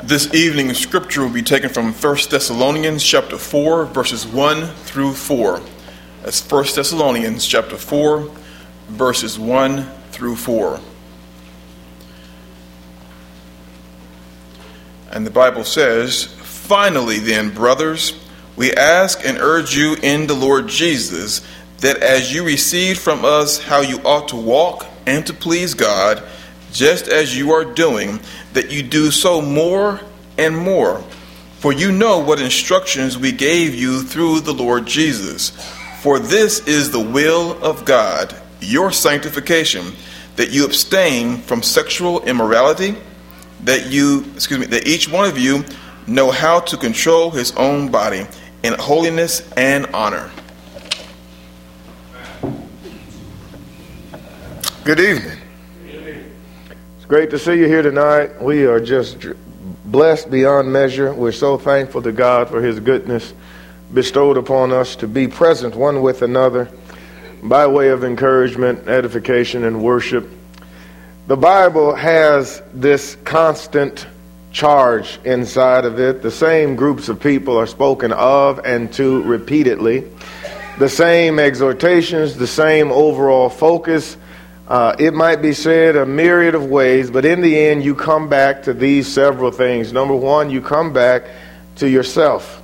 This evening's scripture will be taken from 1 Thessalonians chapter 4, verses 1 through 4. That's 1 Thessalonians chapter 4, verses 1 through 4. And the Bible says, "Finally then, brothers, we ask and urge you in the Lord Jesus, that as you received from us how you ought to walk and to please God, just as you are doing, that you do so more and more. For you know what instructions we gave you through the Lord Jesus. For this is the will of God, your sanctification, that you abstain from sexual immorality, that each one of you know how to control his own body in holiness and honor." Good evening. It's great to see you here tonight. We are just blessed beyond measure. We're so thankful to God for his goodness bestowed upon us to be present one with another by way of encouragement, edification, and worship. The Bible has this constant charge inside of it. The same groups of people are spoken of and to repeatedly. The same exhortations, the same overall focus. It might be said a myriad of ways, but in the end you come back to these several things. Number one, you come back to yourself.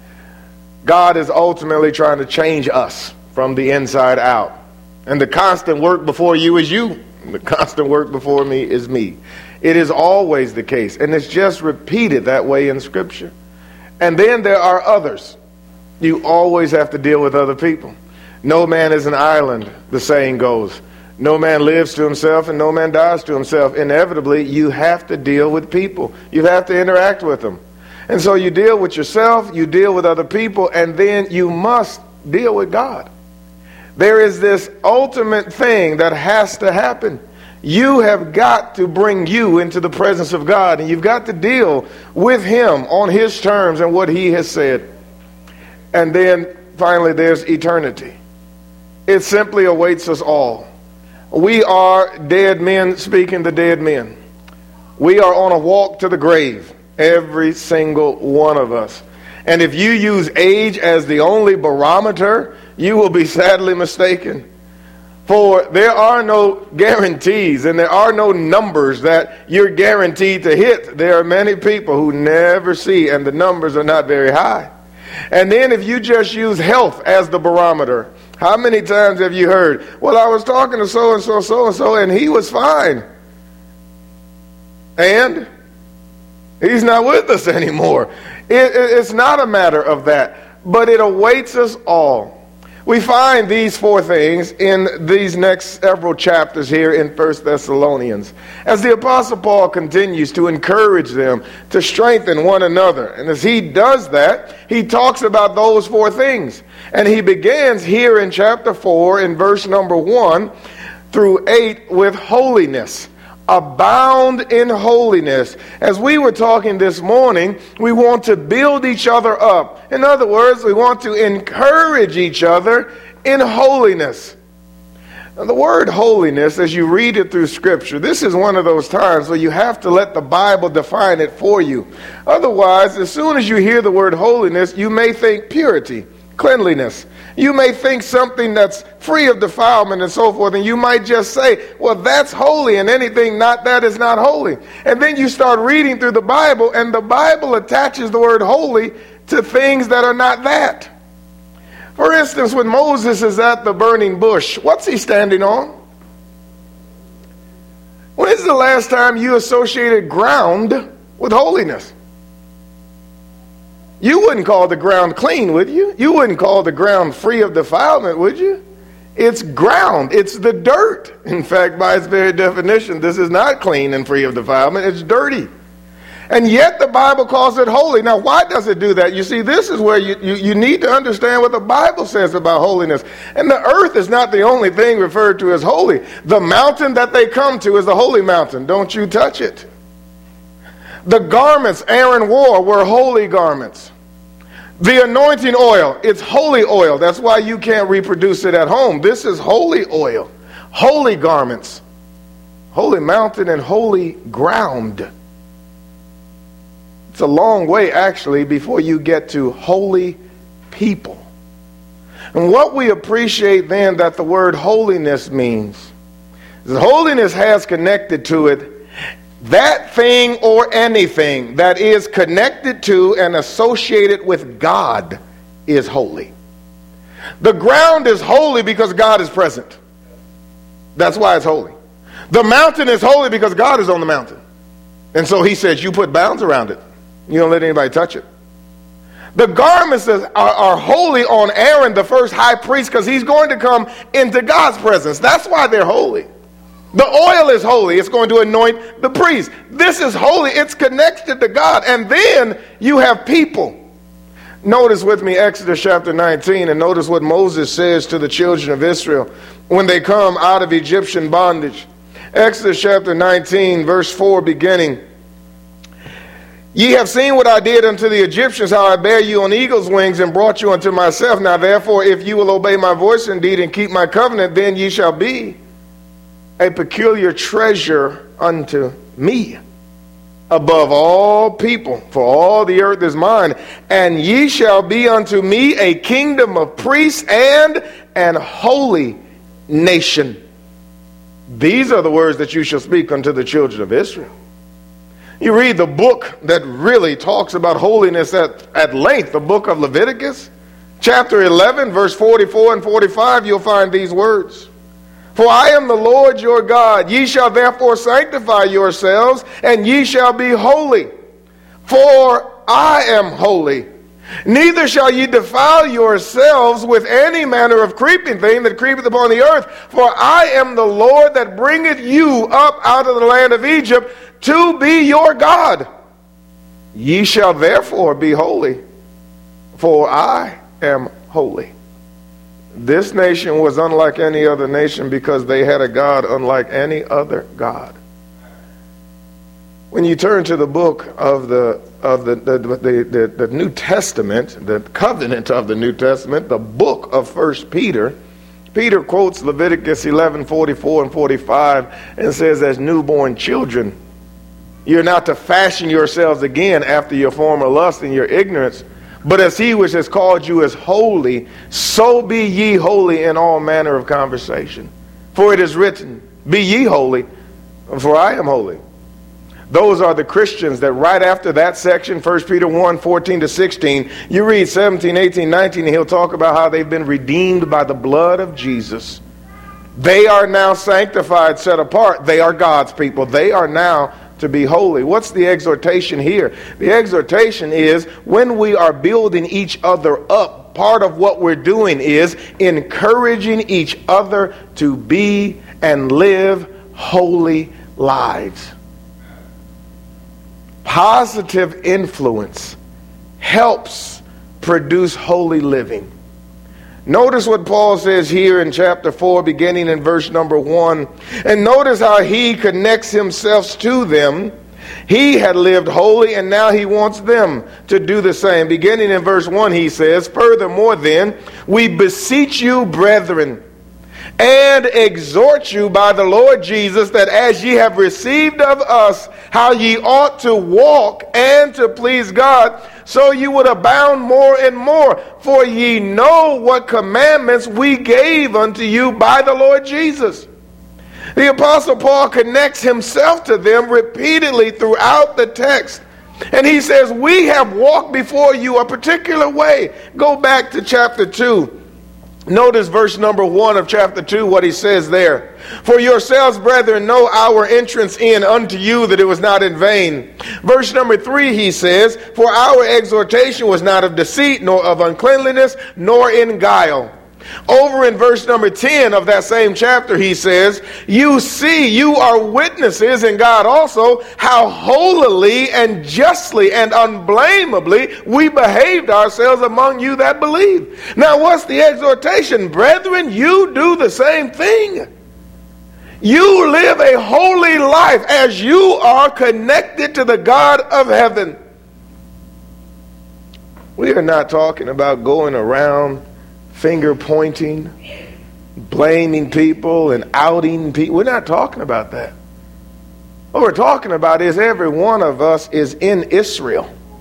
God is ultimately trying to change us from the inside out. And the constant work before you is you. The constant work before me is me. It is always the case, and it's just repeated that way in Scripture. And then there are others. You always have to deal with other people. No man is an island, the saying goes. No man lives to himself and no man dies to himself. Inevitably, you have to deal with people. You have to interact with them. And so you deal with yourself, you deal with other people, and then you must deal with God. There is this ultimate thing that has to happen. You have got to bring you into the presence of God, and you've got to deal with him on his terms and what he has said. And then finally there's eternity. It simply awaits us all. We are dead men speaking to dead men. We are on a walk to the grave, every single one of us. And if you use age as the only barometer, you will be sadly mistaken. For there are no guarantees and there are no numbers that you're guaranteed to hit. There are many people who never see, and the numbers are not very high. And then if you just use health as the barometer, how many times have you heard, well, I was talking to so-and-so, so-and-so, and he was fine. And he's not with us anymore. It's not a matter of that, but it awaits us all. We find these four things in these next several chapters here in 1 Thessalonians. As the Apostle Paul continues to encourage them to strengthen one another. And as he does that, he talks about those four things. And he begins here in chapter 4 in verse number 1 through 8 with holiness. Abound in holiness. As we were talking this morning, we want to build each other up. In other words, we want to encourage each other in holiness. Now, the word holiness, as you read it through Scripture, this is one of those times where you have to let the Bible define it for you. Otherwise, as soon as you hear the word holiness, you may think purity, cleanliness. You may think something that's free of defilement and so forth, and you might just say, well, that's holy, and anything not that is not holy. And then you start reading through the Bible, and the Bible attaches the word holy to things that are not that. For instance, when Moses is at the burning bush, what's he standing on? When is the last time you associated ground with holiness? You wouldn't call the ground clean, would you? You wouldn't call the ground free of defilement, would you? It's ground. It's the dirt. In fact, by its very definition, this is not clean and free of defilement. It's dirty. And yet the Bible calls it holy. Now, why does it do that? You see, this is where you need to understand what the Bible says about holiness. And the earth is not the only thing referred to as holy. The mountain that they come to is the holy mountain. Don't you touch it. The garments Aaron wore were holy garments. The anointing oil, it's holy oil. That's why you can't reproduce it at home. This is holy oil, holy garments, holy mountain and holy ground. It's a long way, actually, before you get to holy people. And what we appreciate then that the word holiness means is that holiness has connected to it that thing or anything that is connected to and associated with God is holy. The ground is holy because God is present. That's why it's holy. The mountain is holy because God is on the mountain. And so he says, you put bounds around it. You don't let anybody touch it. The garments are holy on Aaron, the first high priest, because he's going to come into God's presence. That's why they're holy. The oil is holy. It's going to anoint the priest. This is holy. It's connected to God. And then you have people. Notice with me Exodus chapter 19, and notice what Moses says to the children of Israel when they come out of Egyptian bondage. Exodus chapter 19, verse 4 beginning. Ye have seen what I did unto the Egyptians, how I bare you on eagle's wings and brought you unto myself. Now therefore, if you will obey my voice indeed and keep my covenant, then ye shall be a peculiar treasure unto me above all people, for all the earth is mine. And ye shall be unto me a kingdom of priests and an holy nation. These are the words that you shall speak unto the children of Israel. You read the book that really talks about holiness at length, the book of Leviticus, chapter 11, verse 44 and 45, you'll find these words. For I am the Lord your God. Ye shall therefore sanctify yourselves, and ye shall be holy. For I am holy. Neither shall ye defile yourselves with any manner of creeping thing that creepeth upon the earth. For I am the Lord that bringeth you up out of the land of Egypt to be your God. Ye shall therefore be holy, for I am holy. This nation was unlike any other nation because they had a God unlike any other God. When you turn to the book of the New Testament, the covenant of the New Testament, the book of 1 Peter, Peter quotes Leviticus 11:44 and 45 and says, as newborn children, you're not to fashion yourselves again after your former lust and your ignorance, but as he which has called you is holy, so be ye holy in all manner of conversation. For it is written, be ye holy, for I am holy. Those are the Christians that right after that section, 1 Peter 1, 14 to 16, you read 17, 18, 19, and he'll talk about how they've been redeemed by the blood of Jesus. They are now sanctified, set apart. They are God's people. They are now to be holy. What's the exhortation here? The exhortation is when we are building each other up, part of what we're doing is encouraging each other to be and live holy lives. Positive influence helps produce holy living. Notice what Paul says here in chapter 4, beginning in verse number 1. And notice how he connects himself to them. He had lived holy, and now he wants them to do the same. Beginning in verse 1, he says, furthermore then, we beseech you, brethren, and exhort you by the Lord Jesus, that as ye have received of us how ye ought to walk and to please God, so you would abound more and more. For ye know what commandments we gave unto you by the Lord Jesus. The Apostle Paul connects himself to them repeatedly throughout the text. And he says, we have walked before you a particular way. Go back to chapter 2. Notice verse number 1 of chapter 2, what he says there. For yourselves, brethren, know our entrance in unto you, that it was not in vain. Verse number 3, he says, for our exhortation was not of deceit, nor of uncleanliness, nor in guile. Over in verse number 10 of that same chapter, he says, you see, you are witnesses, and God also, how holily and justly and unblameably we behaved ourselves among you that believe. Now, what's the exhortation? Brethren, you do the same thing. You live a holy life as you are connected to the God of heaven. We are not talking about going around finger pointing, blaming people, and outing people. We're not talking about that. What we're talking about is every one of us is in Israel.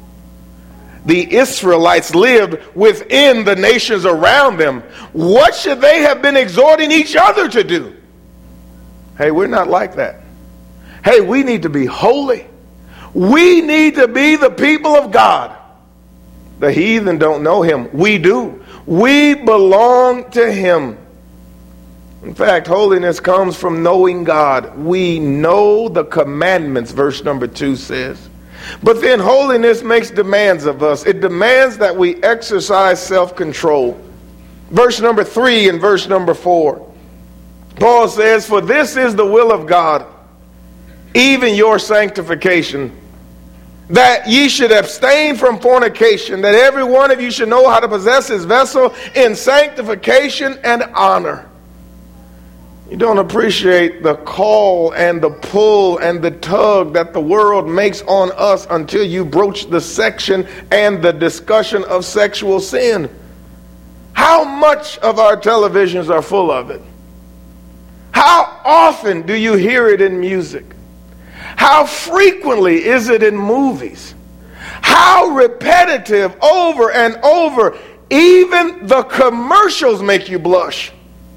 the Israelites lived within the nations around them, what should they have been exhorting each other to do? Hey, we're not like that. Hey, we need to be holy. We need to be the people of God. The heathen don't know him. We do. We belong to him. In fact, holiness comes from knowing God. We know the commandments, verse number 2 says. But then holiness makes demands of us. It demands that we exercise self-control. Verse number 3 and verse number 4. Paul says, "For this is the will of God, even your sanctification, that ye should abstain from fornication, that every one of you should know how to possess his vessel in sanctification and honor." You don't appreciate the call and the pull and the tug that the world makes on us until you broach the section and the discussion of sexual sin. How much of our televisions are full of it? How often do you hear it in music? How frequently is it in movies? How repetitive over and over. Even the commercials make you blush.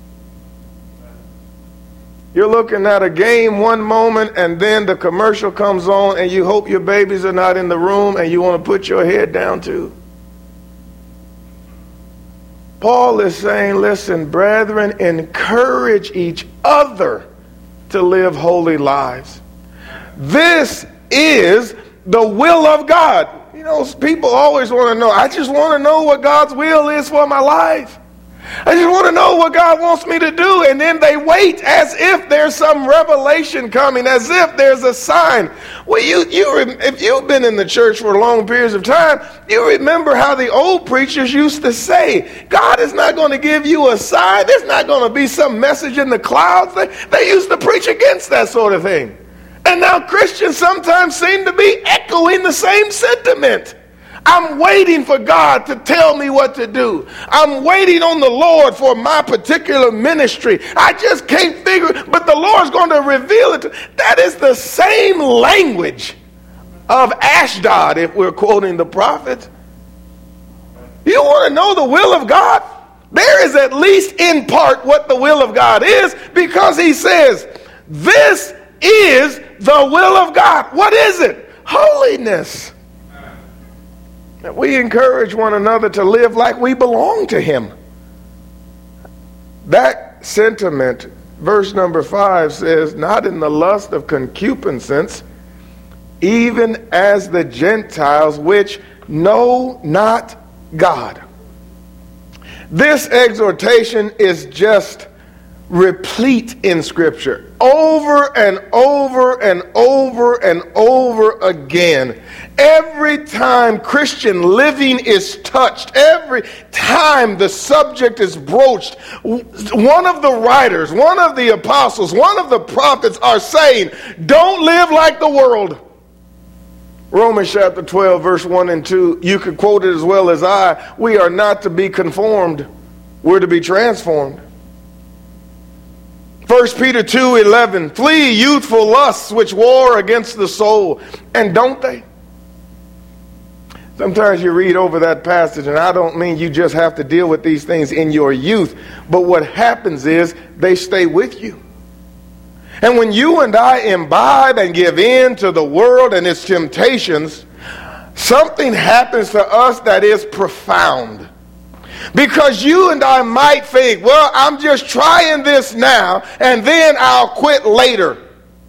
You're looking at a game one moment and then the commercial comes on and you hope your babies are not in the room and you want to put your head down too. Paul is saying, listen, brethren, encourage each other to live holy lives. This is the will of God. You know, people always want to know. I just want to know what God's will is for my life. I just want to know what God wants me to do. And then they wait as if there's some revelation coming, as if there's a sign. Well, if you've been in the church for long periods of time, you remember how the old preachers used to say, God is not going to give you a sign. There's not going to be some message in the clouds. They used to preach against that sort of thing. And now Christians sometimes seem to be echoing the same sentiment. I'm waiting for God to tell me what to do. I'm waiting on the Lord for my particular ministry. I just can't figure it, but the Lord's going to reveal it. That is the same language of Ashdod, if we're quoting the prophet. You want to know the will of God? There is at least in part what the will of God is, because he says, this is the will of God. What is it? Holiness. That we encourage one another to live like we belong to him. That sentiment, verse number 5 says, not in the lust of concupiscence, even as the Gentiles which know not God. This exhortation is just replete in Scripture, over and over and over and over again. Every time Christian living is touched, every time the subject is broached, one of the writers, one of the apostles, one of the prophets are saying, don't live like the world. Romans chapter 12, verse 1 and 2, you could quote it as well as I. We are not to be conformed, we're to be transformed. 1 Peter 2:11, flee youthful lusts which war against the soul. And don't they? Sometimes you read over that passage, and I don't mean you just have to deal with these things in your youth, but what happens is they stay with you. And when you and I imbibe and give in to the world and its temptations, something happens to us that is profound. Because you and I might think, well, I'm just trying this now, and then I'll quit later.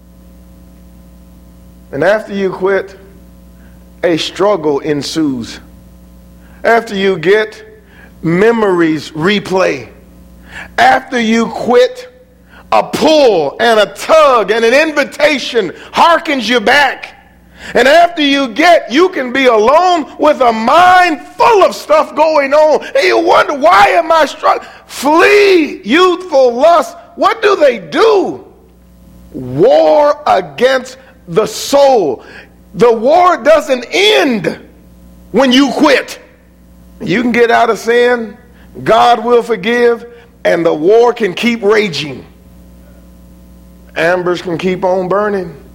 And after you quit, a struggle ensues. After you get, memories replay. After you quit, a pull and a tug and an invitation harkens you back. And after you can be alone with a mind full of stuff going on. And you wonder, why am I struggling? Flee youthful lust. What do they do? War against the soul. The war doesn't end when you quit. You can get out of sin, God will forgive, and the war can keep raging. Embers can keep on burning.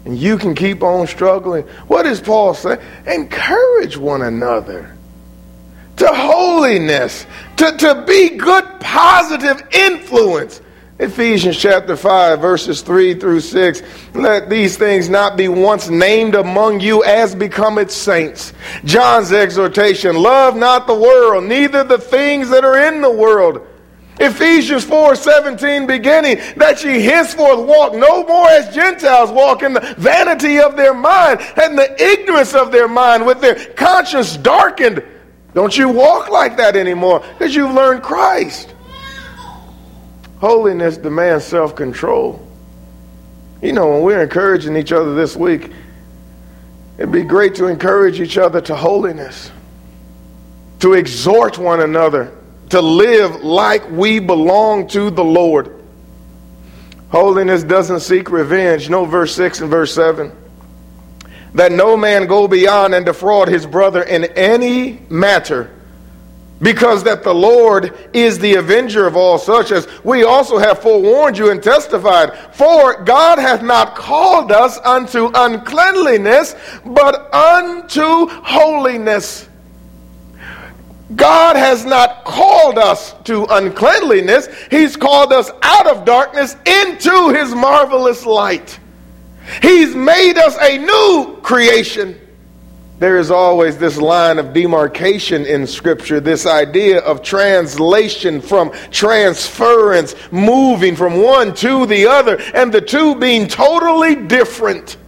And you can keep on struggling. What does Paul say? Encourage one another to holiness, to be good, positive influence. Ephesians chapter 5, verses 3 through 6. Let these things not be once named among you as become its saints. John's exhortation, love not the world, neither the things that are in the world. Ephesians 4:17 beginning, that ye henceforth walk no more as Gentiles walk in the vanity of their mind and the ignorance of their mind, with their conscience darkened. Don't you walk like that anymore because you've learned Christ. Holiness demands self-control. You know, when we're encouraging each other this week, it'd be great to encourage each other to holiness, to exhort one another to live like we belong to the Lord. Holiness doesn't seek revenge. No, verse 6 and verse 7. That no man go beyond and defraud his brother in any matter, because that the Lord is the avenger of all such, as we also have forewarned you and testified. For God hath not called us unto uncleanliness, but unto holiness. God has not called us to uncleanliness. He's called us out of darkness into his marvelous light. He's made us a new creation. There is always this line of demarcation in Scripture, this idea of translation from transference, moving from one to the other, and the two being totally different.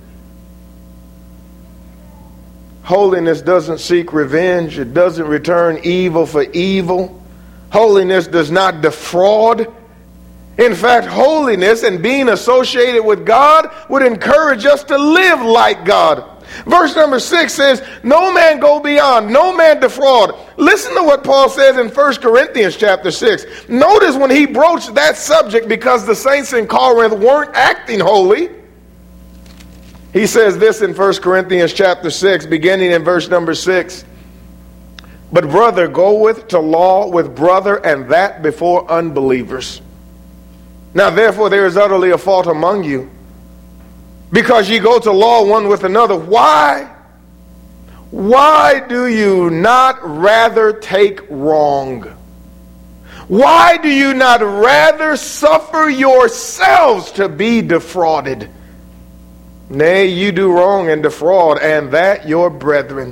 Holiness doesn't seek revenge. It doesn't return evil for evil. Holiness does not defraud. In fact, holiness and being associated with God would encourage us to live like God. Verse number 6 says, no man go beyond, no man defraud. Listen to what Paul says in 1 Corinthians chapter 6. Notice when he broached that subject, because the saints in Corinth weren't acting holy. He says this in 1 Corinthians chapter 6, beginning in verse number 6. But brother goeth to law with brother, and that before unbelievers. Now therefore there is utterly a fault among you, because ye go to law one with another. Why? Why do you not rather take wrong? Why do you not rather suffer yourselves to be defrauded? Nay, you do wrong and defraud, and that your brethren.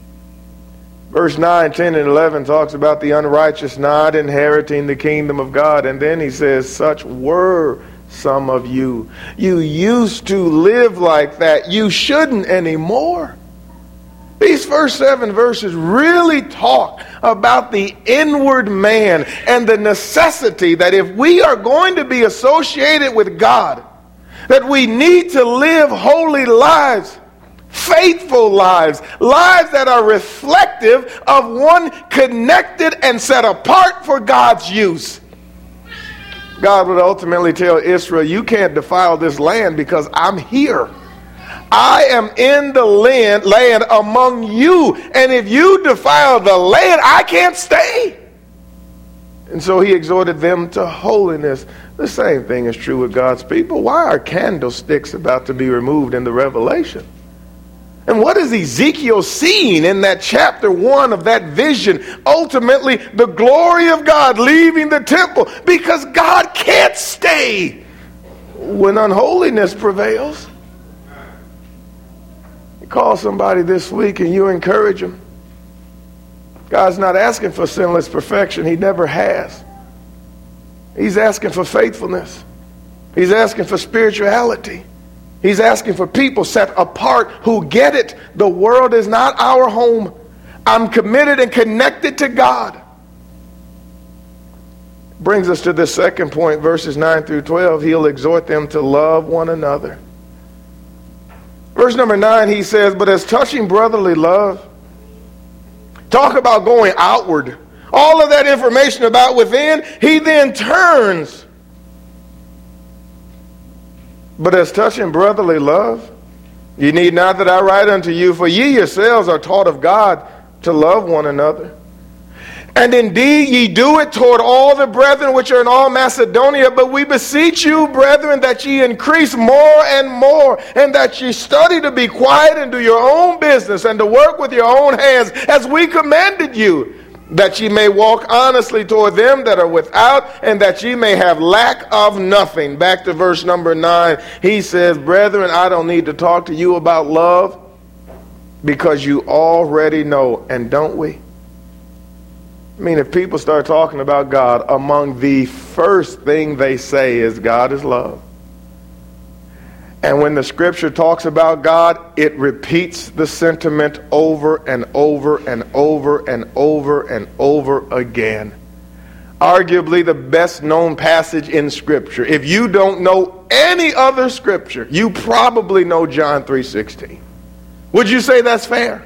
Verse 9, 10, and 11 talks about the unrighteous not inheriting the kingdom of God. And then he says, such were some of you. You used to live like that. You shouldn't anymore. These first 7 verses really talk about the inward man and the necessity that if we are going to be associated with God, that we need to live holy lives, faithful lives, lives that are reflective of one connected and set apart for God's use. God would ultimately tell Israel, you can't defile this land because I'm here. I am in the land among you. And if you defile the land, I can't stay. And so he exhorted them to holiness. The same thing is true with God's people. Why are candlesticks about to be removed in the Revelation? And what is Ezekiel seeing in that chapter 1 of that vision? Ultimately, the glory of God leaving the temple, because God can't stay when unholiness prevails. You call somebody this week and you encourage them. God's not asking for sinless perfection. He never has. He's asking for faithfulness. He's asking for spirituality. He's asking for people set apart who get it. The world is not our home. I'm committed and connected to God. Brings us to the second point, verses 9 through 12. He'll exhort them to love one another. Verse number 9, he says, but as touching brotherly love, talk about going outward. All of that information about within, he then turns. But as touching brotherly love, ye need not that I write unto you, for ye yourselves are taught of God to love one another. And indeed ye do it toward all the brethren which are in all Macedonia. But we beseech you, brethren, that ye increase more and more, and that ye study to be quiet and do your own business, and to work with your own hands, as we commanded you, that ye may walk honestly toward them that are without, and that ye may have lack of nothing. Back to verse number 9. He says, brethren, I don't need to talk to you about love, because you already know. And don't we? I mean, if people start talking about God, among the first thing they say is God is love. And when the scripture talks about God, it repeats the sentiment over and over and over and over and over again. Arguably the best known passage in scripture. If you don't know any other scripture, you probably know John 3:16. Would you say that's fair?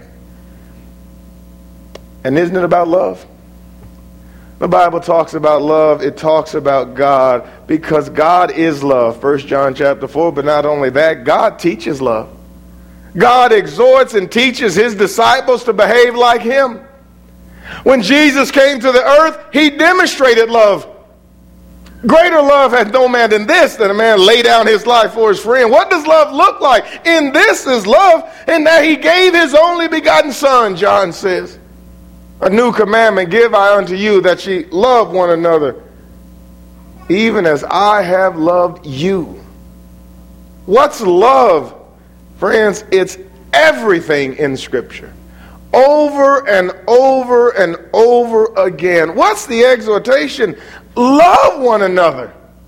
And isn't it about love? The Bible talks about love. It talks about God, because God is love. 1 John chapter 4. But not only that, God teaches love. God exhorts and teaches his disciples to behave like him. When Jesus came to the earth, he demonstrated love. Greater love hath no man than this, that a man lay down his life for his friend. What does love look like? In this is love, in that he gave his only begotten Son, John says. A new commandment give I unto you, that ye love one another, even as I have loved you. What's love? Friends, it's everything in Scripture. Over and over and over again. What's the exhortation? Love one another.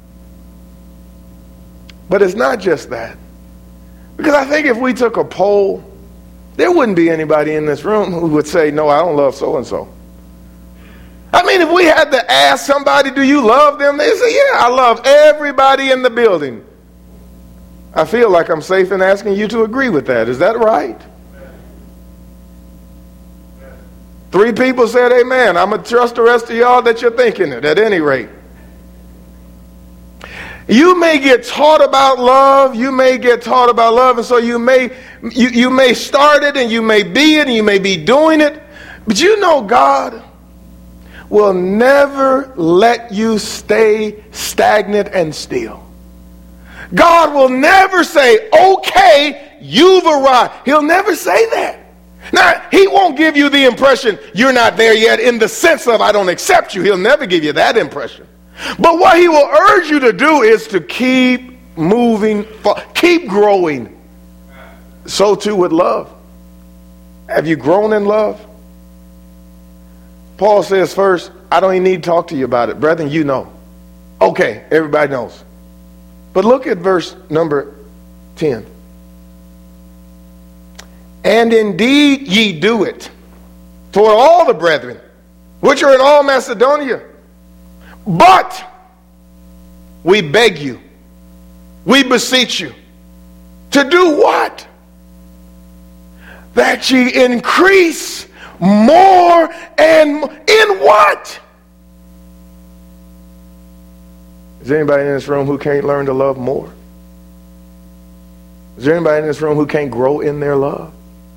But it's not just that. Because I think if we took a poll, there wouldn't be anybody in this room who would say, no, I don't love so-and-so. I mean, if we had to ask somebody, do you love them? They say, yeah, I love everybody in the building. I feel like I'm safe in asking you to agree with that. Is that right? 3 people said amen. I'm going to trust the rest of y'all that you're thinking it at any rate. You may get taught about love. You may get taught about love, and so you may start it, and you may be it, and you may be doing it. But you know God will never let you stay stagnant and still. God will never say, okay, you've arrived. He'll never say that. Now, he won't give you the impression you're not there yet in the sense of I don't accept you. He'll never give you that impression. But what he will urge you to do is to keep moving, keep growing. So too with love. Have you grown in love? Paul says first, I don't even need to talk to you about it. Brethren, you know. Okay, everybody knows. But look at verse number 10. And indeed ye do it toward all the brethren which are in all Macedonia. But we beg you, we beseech you, to do what? That ye increase more and in what? Is there anybody in this room who can't learn to love more? Is there anybody in this room who can't grow in their love?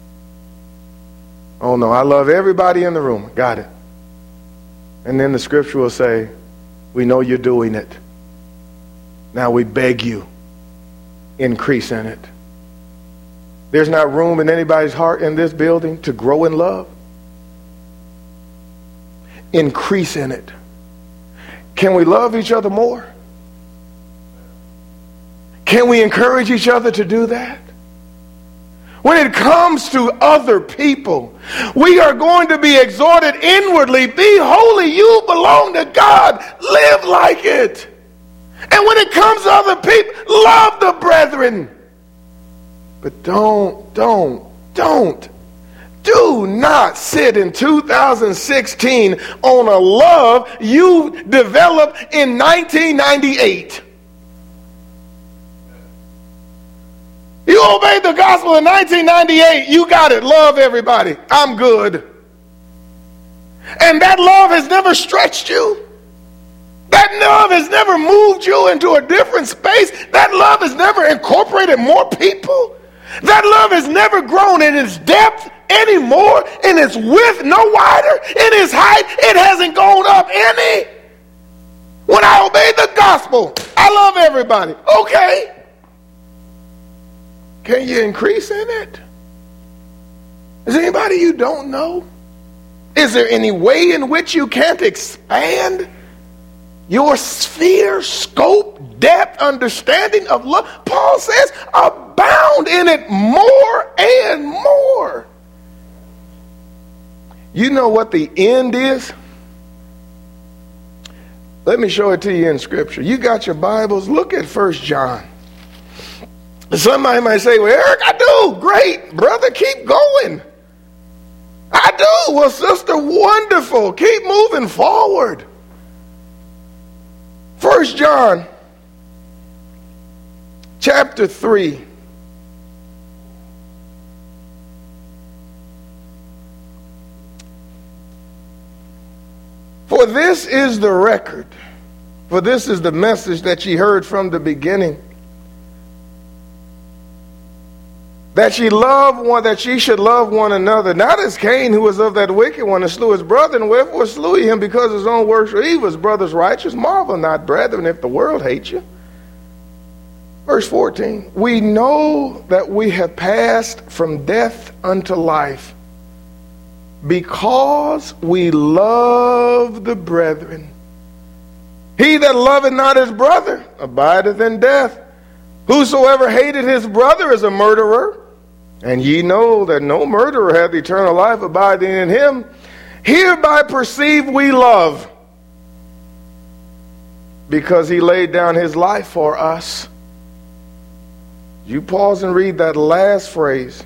Oh no, I love everybody in the room. Got it. And then the scripture will say, we know you're doing it. Now we beg you, increase in it. There's not room in anybody's heart in this building to grow in love. Increase in it. Can we love each other more? Can we encourage each other to do that? When it comes to other people, we are going to be exhorted inwardly, be holy, you belong to God, live like it. And when it comes to other people, love the brethren. But do not sit in 2016 on a love you developed in 1998. You obeyed the gospel in 1998. You got it. Love everybody. I'm good. And that love has never stretched you. That love has never moved you into a different space. That love has never incorporated more people. That love has never grown in its depth anymore, in its width no wider, in its height it hasn't gone up any. When I obey the gospel, I love everybody. Okay. Can you increase in it? Is there anybody you don't know? Is there any way in which you can't expand your sphere, scope, depth, understanding of love? Paul says, abound in it more and more. You know what the end is? Let me show it to you in Scripture. You got your Bibles? Look at 1 John. Somebody might say, well, Eric, I do. Great, brother, keep going. I do. Well, sister, wonderful. Keep moving forward. 1 John chapter 3. For this is the record, for this is the message that ye heard from the beginning, that ye should love one another, not as Cain, who was of that wicked one, and slew his brother, and wherefore slew he him, because his own works were evil, his brother's righteous. Marvel not, brethren, if the world hates you. Verse 14, we know that we have passed from death unto life, because we love the brethren. He that loveth not his brother abideth in death. Whosoever hated his brother is a murderer. And ye know that no murderer hath eternal life abiding in him. Hereby perceive we love, because he laid down his life for us. You pause and read that last phrase.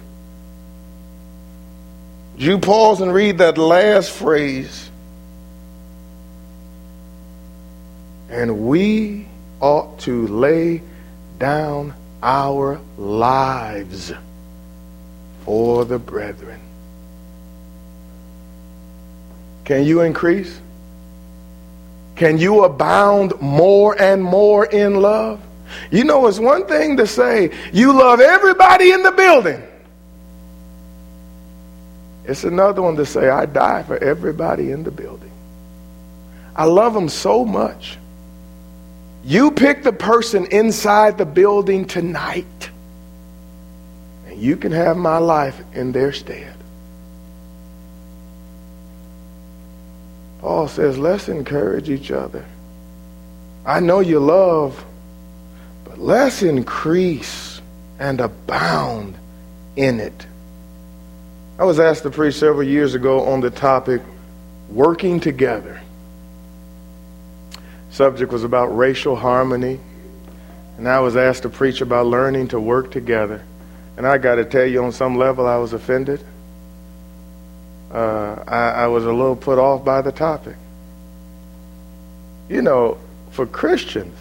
You pause and read that last phrase. And we ought to lay down our lives for the brethren. Can you increase? Can you abound more and more in love? You know, it's one thing to say you love everybody in the building. It's another one to say, I die for everybody in the building. I love them so much. You pick the person inside the building tonight, and you can have my life in their stead. Paul says, let's encourage each other. I know you love, but let's increase and abound in it. I was asked to preach several years ago on the topic, working together. Subject was about racial harmony, and I was asked to preach about learning to work together. And I got to tell you, on some level, I was offended. I was a little put off by the topic. You know, for Christians,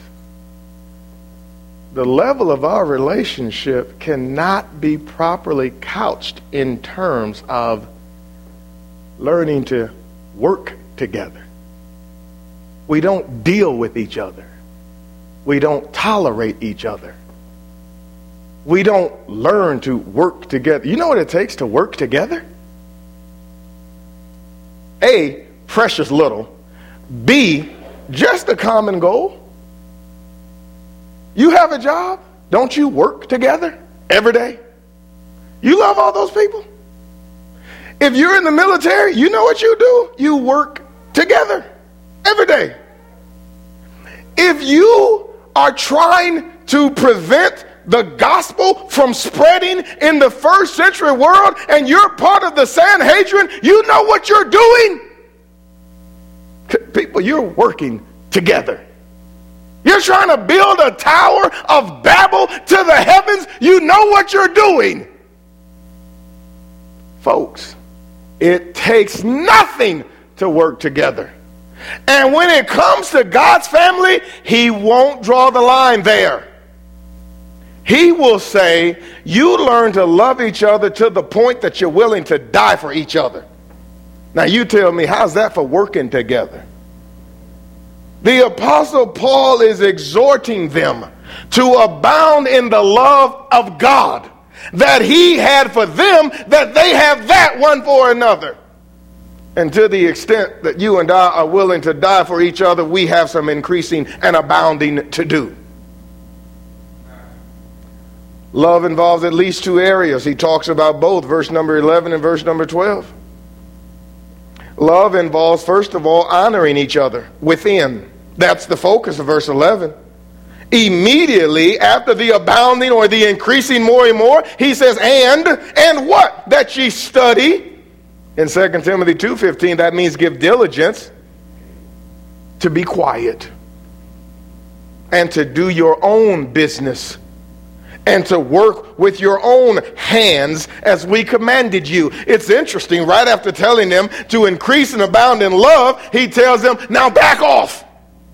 the level of our relationship cannot be properly couched in terms of learning to work together. We don't deal with each other. We don't tolerate each other. We don't learn to work together. You know what it takes to work together? A, precious little. B, just a common goal. You have a job. Don't you work together every day? You love all those people. If you're in the military, you know what you do? You work together every day. If you are trying to prevent the gospel from spreading in the first century world and you're part of the Sanhedrin, you know what you're doing? People, you're working together. You're trying to build a tower of Babel to the heavens. You know what you're doing. Folks, it takes nothing to work together. And when it comes to God's family, he won't draw the line there. He will say, you learn to love each other to the point that you're willing to die for each other. Now you tell me, how's that for working together? The Apostle Paul is exhorting them to abound in the love of God that he had for them, that they have that one for another. And to the extent that you and I are willing to die for each other, we have some increasing and abounding to do. Love involves at least two areas. He talks about both, verse number 11 and verse number 12. Love involves, first of all, honoring each other within. That's the focus of verse 11. Immediately after the abounding or the increasing more and more, he says, and what? That ye study. In 2 Timothy 2:15, that means give diligence to be quiet and to do your own business and to work with your own hands as we commanded you. It's interesting, right after telling them to increase and abound in love, he tells them, now back off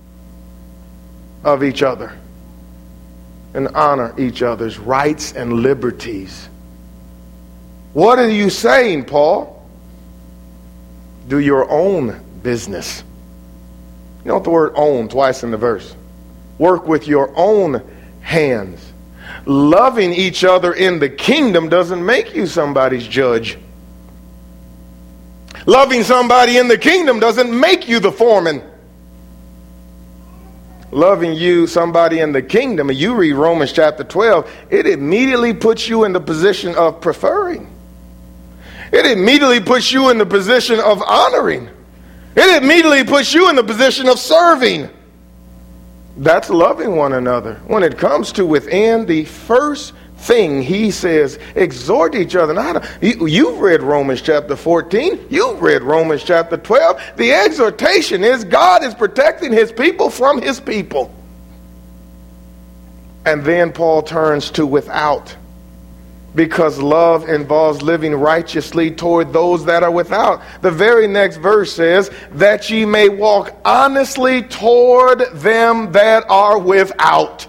of each other and honor each other's rights and liberties. What are you saying, Paul? Do your own business. You note the word own twice in the verse. Work with your own hands. Loving each other in the kingdom doesn't make you somebody's judge. Loving somebody in the kingdom doesn't make you the foreman. Loving somebody in the kingdom, and you read Romans chapter 12, it immediately puts you in the position of preferring. It immediately puts you in the position of honoring. It immediately puts you in the position of serving. That's loving one another. When it comes to within, the first thing he says, exhort each other. Now, you've read Romans chapter 14. You've read Romans chapter 12. The exhortation is God is protecting his people from his people. And then Paul turns to without. Because love involves living righteously toward those that are without. The very next verse says, that ye may walk honestly toward them that are without.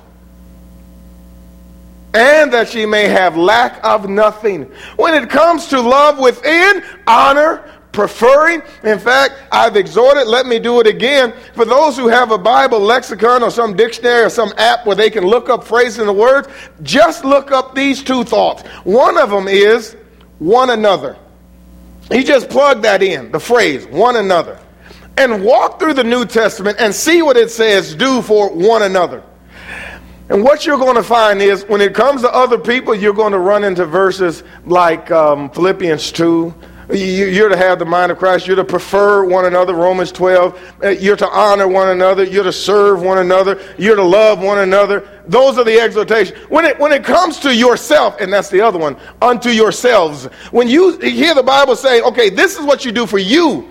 And that ye may have lack of nothing. When it comes to love within, honor, preferring. In fact, I've exhorted, let me do it again. For those who have a Bible lexicon or some dictionary or some app where they can look up phrases and words, just look up these two thoughts. One of them is one another. He just plugged that in, the phrase one another. And walk through the New Testament and see what it says do for one another. And what you're going to find is when it comes to other people, you're going to run into verses like Philippians 2. You're to have the mind of Christ. You're to prefer one another, Romans 12. You're to honor one another. You're to serve one another. You're to love one another. Those are the exhortations. When it comes to yourself, and that's the other one, unto yourselves. When you hear the Bible say, okay, this is what you do for you,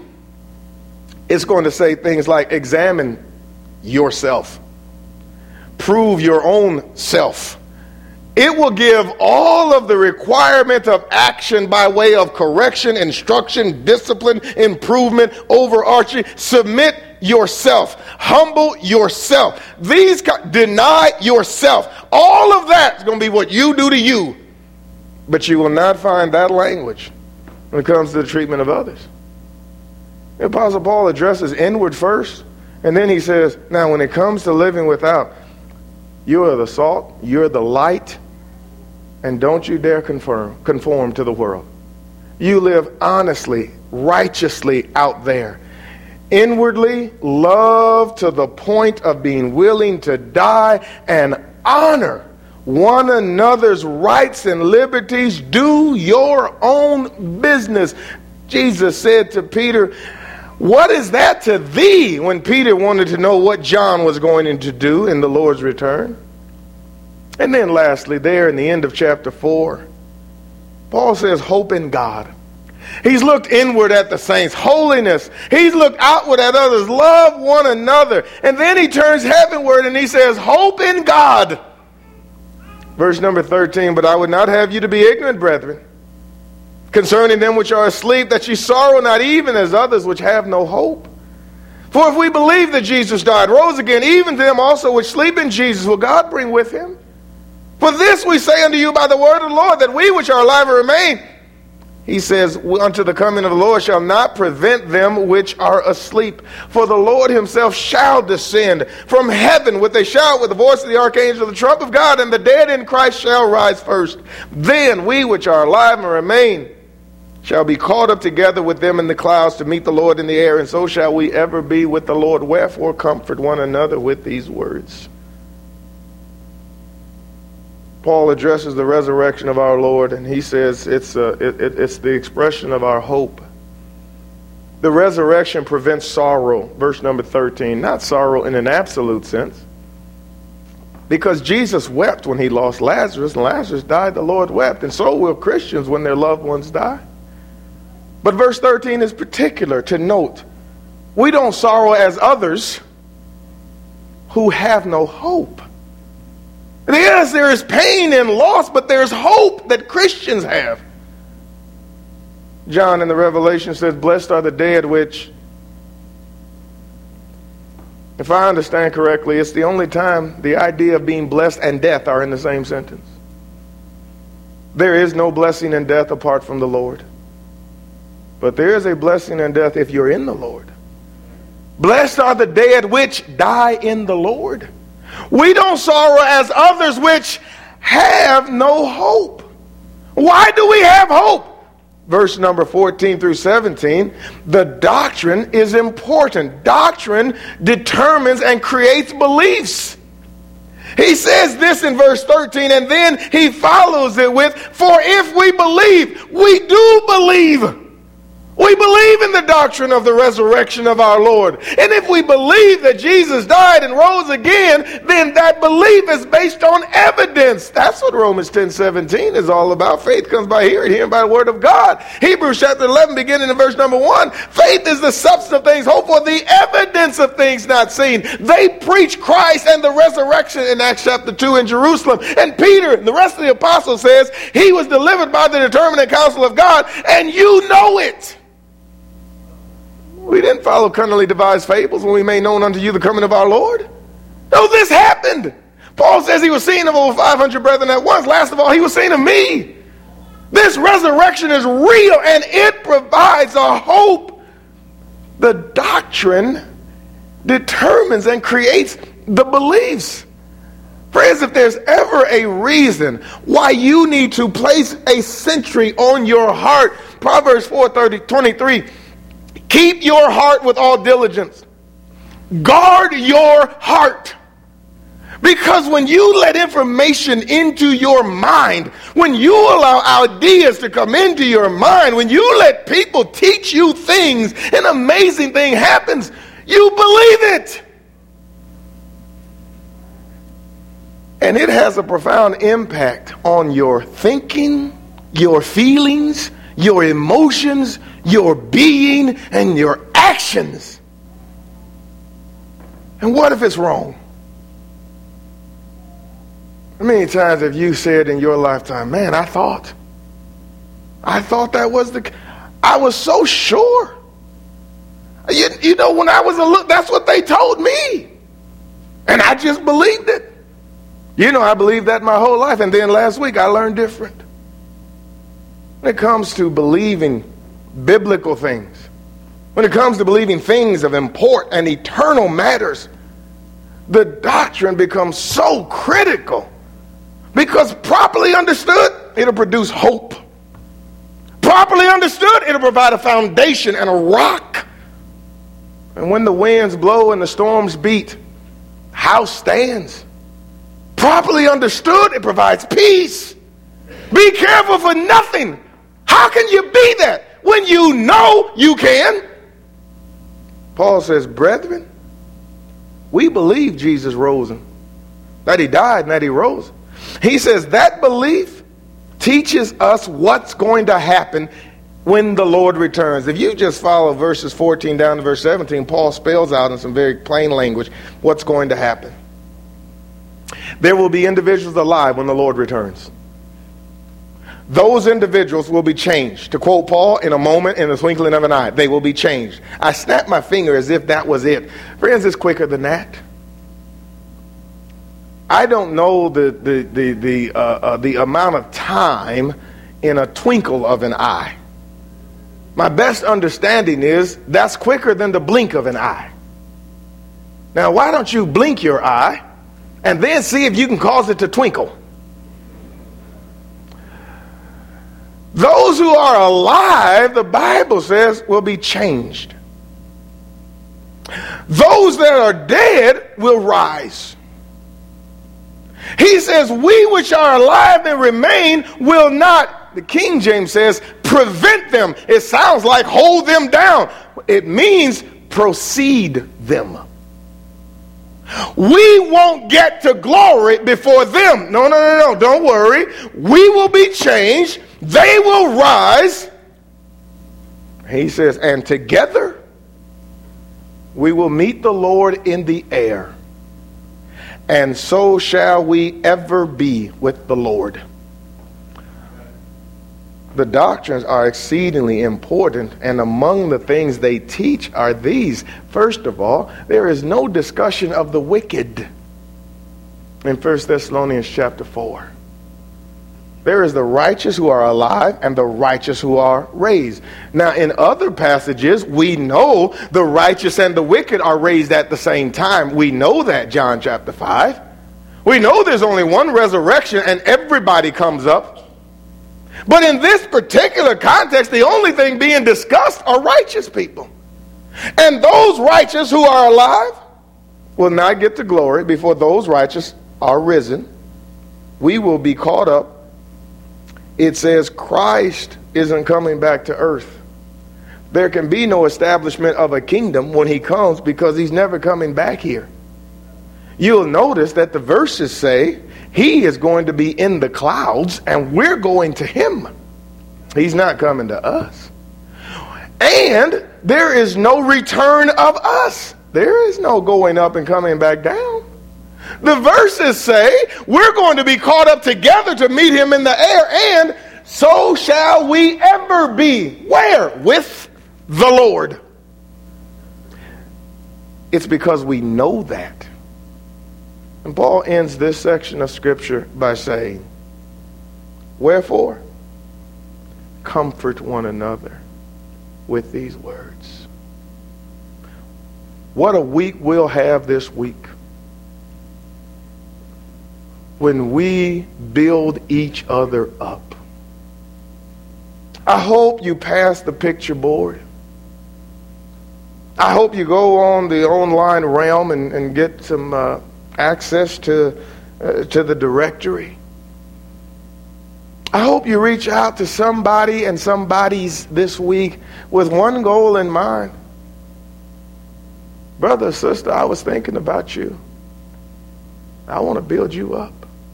it's going to say things like examine yourself. Prove your own self. It will give all of the requirement of action by way of correction, instruction, discipline, improvement, overarching. Submit yourself. Humble yourself. Deny yourself. All of that is going to be what you do to you. But you will not find that language when it comes to the treatment of others. The Apostle Paul addresses inward first, and then he says, now when it comes to living without, you are the salt, you're the light, and don't you dare conform to the world. You live honestly, righteously out there. Inwardly, love to the point of being willing to die and honor one another's rights and liberties. Do your own business. Jesus said to Peter, what is that to thee? When Peter wanted to know what John was going to do in the Lord's return. And then lastly, there in the end of chapter 4, Paul says, hope in God. He's looked inward at the saints, holiness. He's looked outward at others, love one another. And then he turns heavenward and he says, hope in God. Verse number 13, but I would not have you to be ignorant, brethren, concerning them which are asleep, that ye sorrow not even as others which have no hope. For if we believe that Jesus died, rose again, even to them also which sleep in Jesus, will God bring with him? For this we say unto you by the word of the Lord, that we which are alive and remain He says, unto the coming of the Lord shall not prevent them which are asleep. For the Lord himself shall descend from heaven with a shout, with the voice of the archangel, the trump of God, and the dead in Christ shall rise first. Then we which are alive and remain shall be caught up together with them in the clouds to meet the Lord in the air, and so shall we ever be with the Lord. Wherefore comfort one another with these words. Paul addresses the resurrection of our Lord, and he says it's the expression of our hope. The resurrection prevents sorrow, verse number 13. Not sorrow in an absolute sense, because Jesus wept when he lost Lazarus, and Lazarus died, the Lord wept, and so will Christians when their loved ones die. But verse 13 is particular to note. We don't sorrow as others who have no hope. Yes, there is pain and loss, but there's hope that Christians have. John in the Revelation says, blessed are the dead which, if I understand correctly, it's the only time the idea of being blessed and death are in the same sentence. There is no blessing in death apart from the Lord. But there is a blessing in death if you're in the Lord. Blessed are the dead which die in the Lord. We don't sorrow as others which have no hope. Why do we have hope? Verse number 14 through 17, the doctrine is important. Doctrine determines and creates beliefs. He says this in verse 13, and then he follows it with, for if we believe, we do believe. We believe in the doctrine of the resurrection of our Lord. And if we believe that Jesus died and rose again, then that belief is based on evidence. That's what Romans 10:17 is all about. Faith comes by hearing by the word of God. Hebrews chapter 11, beginning in verse number 1. Faith is the substance of things hoped for, the evidence of things not seen. They preach Christ and the resurrection in Acts chapter 2 in Jerusalem. And Peter and the rest of the apostles says he was delivered by the determinate counsel of God, and you know it. We didn't follow cunningly devised fables when we made known unto you the coming of our Lord. No, this happened. Paul says he was seen of over 500 brethren at once. Last of all, he was seen of me. This resurrection is real, and it provides a hope. The doctrine determines and creates the beliefs. Friends, if there's ever a reason why you need to place a sentry on your heart, Proverbs 4:23, keep your heart with all diligence. Guard your heart. Because when you let information into your mind, when you allow ideas to come into your mind, when you let people teach you things, an amazing thing happens. You believe it. And it has a profound impact on your thinking, your feelings, your emotions, your being, and your actions. And what if it's wrong? How many times have you said in your lifetime, man, I thought that was I was so sure. You know, when I was that's what they told me. And I just believed it. You know, I believed that my whole life. And then last week I learned different. When it comes to believing biblical things, when it comes to believing things of import and eternal matters, the doctrine becomes so critical, because properly understood, it'll produce hope. Properly understood, it'll provide a foundation and a rock. And when the winds blow and the storms beat, house stands. Properly understood, it provides peace. Be careful for nothing. How can you be that when you know you can? Paul says, brethren, we believe Jesus rose, that he died and that he rose. He says that belief teaches us what's going to happen when the Lord returns. If you just follow verses 14 down to verse 17, Paul spells out in some very plain language what's going to happen. There will be individuals alive when the Lord returns. Those individuals will be changed. To quote Paul, in a moment, in the twinkling of an eye, they will be changed. I snapped my finger as if that was it. Friends, it's quicker than that. I don't know the amount of time in a twinkle of an eye. My best understanding is that's quicker than the blink of an eye. Now, why don't you blink your eye and then see if you can cause it to twinkle? Those who are alive, the Bible says, will be changed. Those that are dead will rise. He says, we which are alive and remain will not, the King James says, prevent them. It sounds like hold them down. It means proceed them. We won't get to glory before them. No. Don't worry. We will be changed. They will rise. He says, and together we will meet the Lord in the air. And so shall we ever be with the Lord. The doctrines are exceedingly important, and among the things they teach are these. First of all, there is no discussion of the wicked in 1 Thessalonians chapter 4. There is the righteous who are alive and the righteous who are raised. Now, in other passages, we know the righteous and the wicked are raised at the same time. We know that, John chapter 5. We know there's only one resurrection and everybody comes up. But in this particular context, the only thing being discussed are righteous people. And those righteous who are alive will not get to glory before those righteous are risen. We will be caught up. It says Christ isn't coming back to earth. There can be no establishment of a kingdom when he comes because he's never coming back here. You'll notice that the verses say he is going to be in the clouds and we're going to him. He's not coming to us. And there is no return of us. There is no going up and coming back down. The verses say we're going to be caught up together to meet him in the air, and so shall we ever be. Where? With the Lord. It's because we know that. And Paul ends this section of Scripture by saying, wherefore, comfort one another with these words. What a week we'll have this week when we build each other up. I hope you pass the picture board. I hope you go on the online realm and get some access to the directory. I hope you reach out to somebody and somebody's this week with one goal in mind. Brother, sister, I was thinking about you. I want to build you up.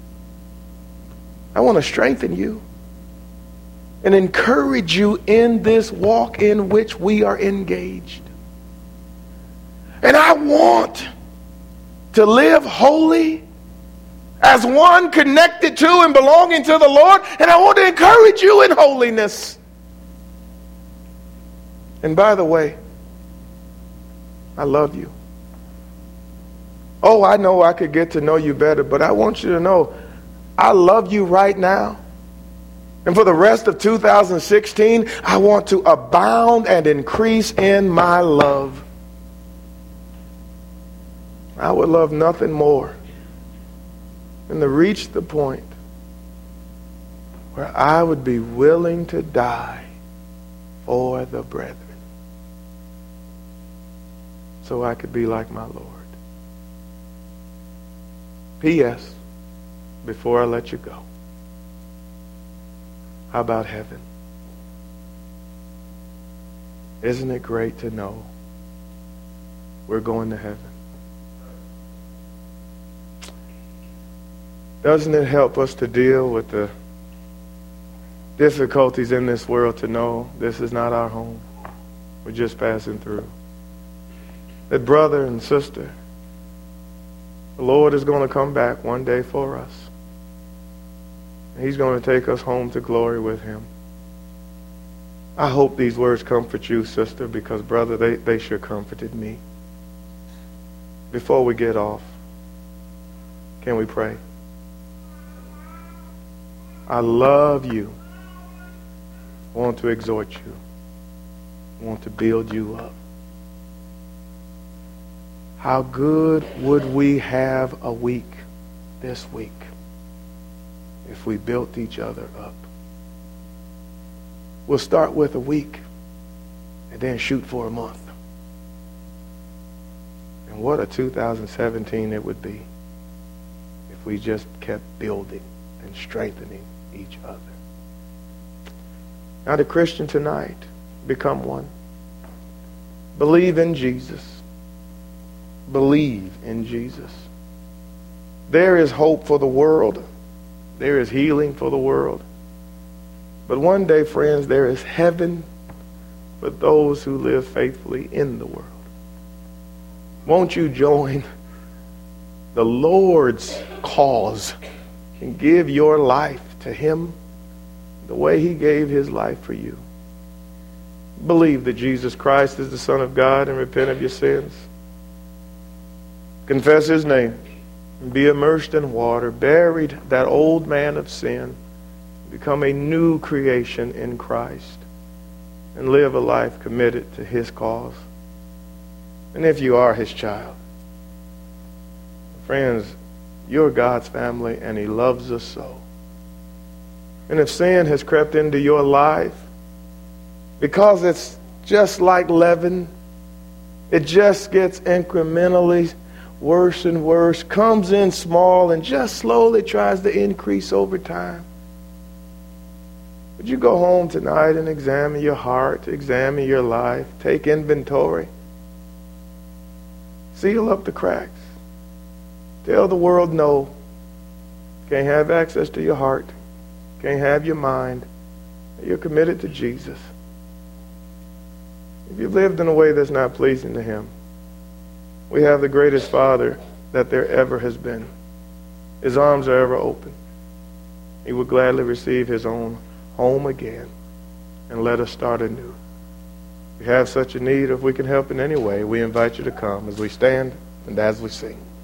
I want to strengthen you and encourage you in this walk in which we are engaged. And I want to live holy as one connected to and belonging to the Lord, and I want to encourage you in holiness. And by the way, I love you. Oh, I know I could get to know you better, but I want you to know I love you right now. And for the rest of 2016, I want to abound and increase in my love. I would love nothing more than to reach the point where I would be willing to die for the brethren, so I could be like my Lord. P.S. Before I let you go, how about heaven? Isn't it great to know we're going to heaven? Doesn't it help us to deal with the difficulties in this world to know this is not our home? We're just passing through. That brother and sister, the Lord is going to come back one day for us. He's going to take us home to glory with him. I hope these words comfort you, sister, because, brother, they sure comforted me. Before we get off, can we pray? I love you. I want to exhort you. want to build you up. How good would we have a week this week if we built each other up? We'll start with a week and then shoot for a month. And what a 2017 it would be if we just kept building and strengthening each other. Now, the Christian tonight, become one. Believe in Jesus. Believe in Jesus. There is hope for the world. There is healing for the world. But one day, friends, there is heaven for those who live faithfully in the world. Won't you join the Lord's cause and give your life to Him the way He gave His life for you? Believe that Jesus Christ is the Son of God and repent of your sins. Confess His name and be immersed in water, buried that old man of sin, become a new creation in Christ, and live a life committed to His cause. And if you are His child, friends, you're God's family and He loves us so. And if sin has crept into your life, because it's just like leaven, it just gets incrementally worse and worse, comes in small and just slowly tries to increase over time. Would you go home tonight and examine your heart, examine your life, take inventory, seal up the cracks, tell the world no, can't have access to your heart, can't have your mind, you're committed to Jesus. If you've lived in a way that's not pleasing to Him, we have the greatest Father that there ever has been. His arms are ever open. He would gladly receive His own home again and let us start anew. If you have such a need, if we can help in any way, we invite you to come as we stand and as we sing.